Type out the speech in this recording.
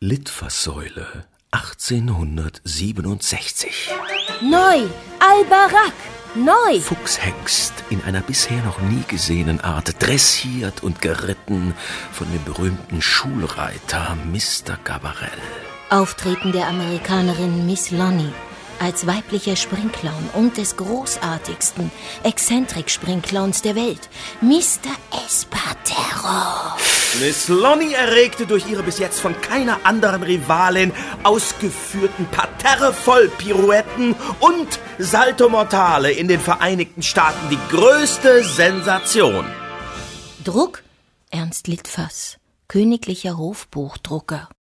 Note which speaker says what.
Speaker 1: Litfaßsäule 1867.
Speaker 2: Neu, Albarak, neu.
Speaker 1: Fuchshengst in einer bisher noch nie gesehenen Art, dressiert und geritten von dem berühmten Schulreiter Mr. Gabarel.
Speaker 2: Auftreten der Amerikanerin Miss Lonnie als weiblicher Springclown und des großartigsten Exzentrik-Springclowns der Welt, Mr. Espartero.
Speaker 3: Miss Lonnie erregte durch ihre bis jetzt von keiner anderen Rivalin ausgeführten Parterre-Vollpirouetten und Salto Mortale in den Vereinigten Staaten die größte Sensation.
Speaker 2: Druck: Ernst Litfaß, Königlicher Hofbuchdrucker.